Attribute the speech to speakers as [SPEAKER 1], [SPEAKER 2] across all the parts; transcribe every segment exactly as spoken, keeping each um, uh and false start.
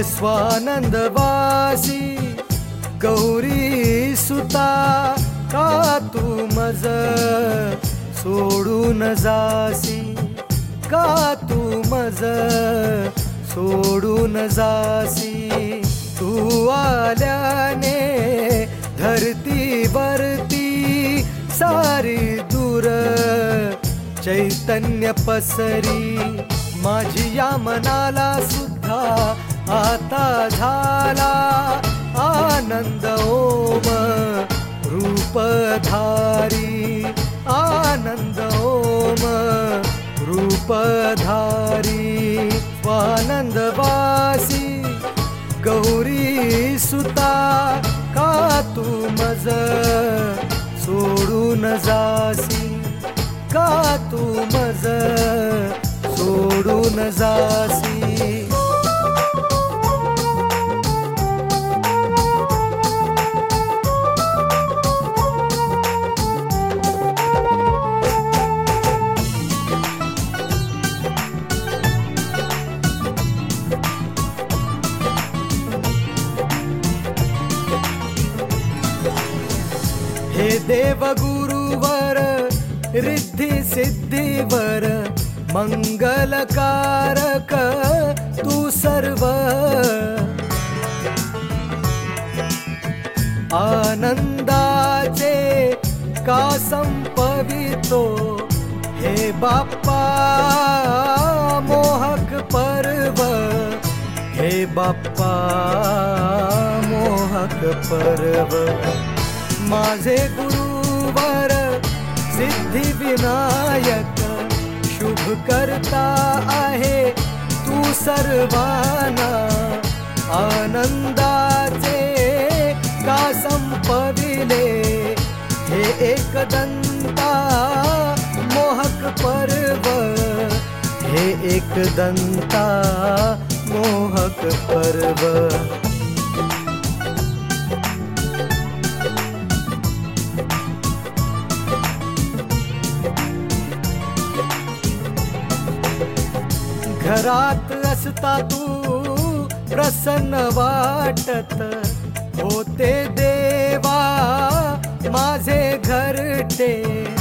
[SPEAKER 1] स्वानंद वासी गौरी सुता, का तू मज सोडून जासी, का तू मज सोडून जासी. तू आल्याने धरतीवरती सारी दूर चैतन्य पसरी. माझी या मनाला सुद्धा आता झाला आनंद ओम रूपधारी, आनंद ओम रूपधारी. स्वानंद वासी गौरी सुता, का तू मज सोडून जासी, का तू मज सोडून जासी. हे देव गुरुवर रिद्धी सिद्धीवर मंगलकारक तू सर्व. आनंदाचे का संपवितो हे बाप्पा मोहक पर्व, हे बाप्पा मोहक पर्व. माझे गुरुवर सिद्धी विनायक शुभ करता आहे तू सर्वांना. आनंदाचे का संपविले हे एकदंता मोहक पर्व, हे एकदंता मोहक पर्व. घरात असता तू प्रसन्न वाटत होते देवा माझे घरटे.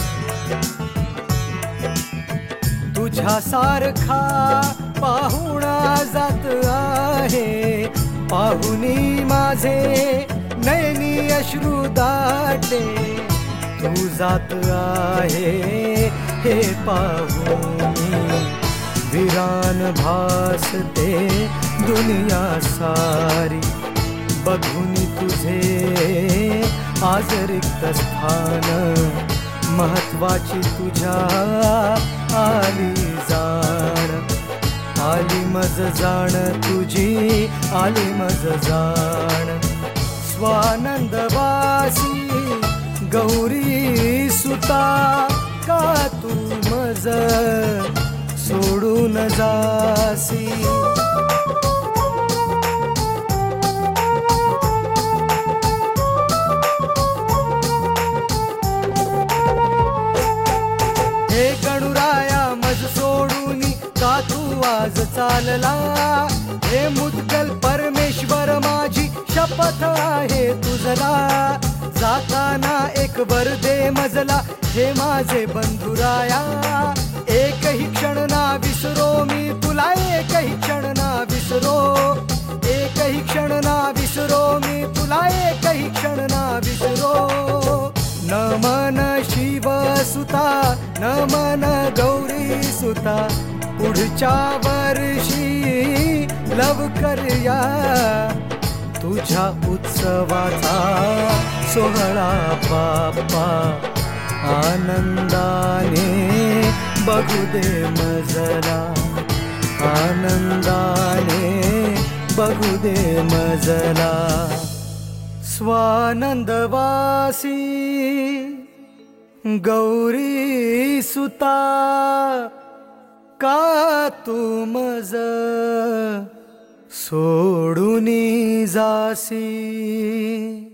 [SPEAKER 1] तुझ्यासारखा पाहुणा जात आहे, पाहुणी माझे नयनी अश्रू दाटे. तू जात आहे हे पाहुणी, विरान भासते दुनिया सारी. बघुनी तुझे आज रिक्त स्थान, महत्वाची तुझ्या आली जाण. आली मज जाण तुझी, आली मज जाण. स्वानंद वासी गौरी सुता, का तू मज सोडून जासी. हे गणुराया मज सोडूनी का तू आज चालला. हे मुद्गल परमेश्वर माझी शपथ आहे तुझला. जाताना एक वर दे मजला हे माझे बंधुराया. एकही क्षण ना विसरो मी तुला, एकही क्षण ना विसरो, एकही क्षण ना विसरो मी तुला, एकही क्षण ना विसरो. नमन शिव सुता, नमन गौरी सुता. पुढच्या वर्षी लवकर या, तुझ्या उत्सवाचा सोहळा बाप्पा. आनंदाने बघू दे मजला, आनंदाने बघू दे मजला. स्वानंद वासी गौरी सुता, का तू मज सोडूनी जासी.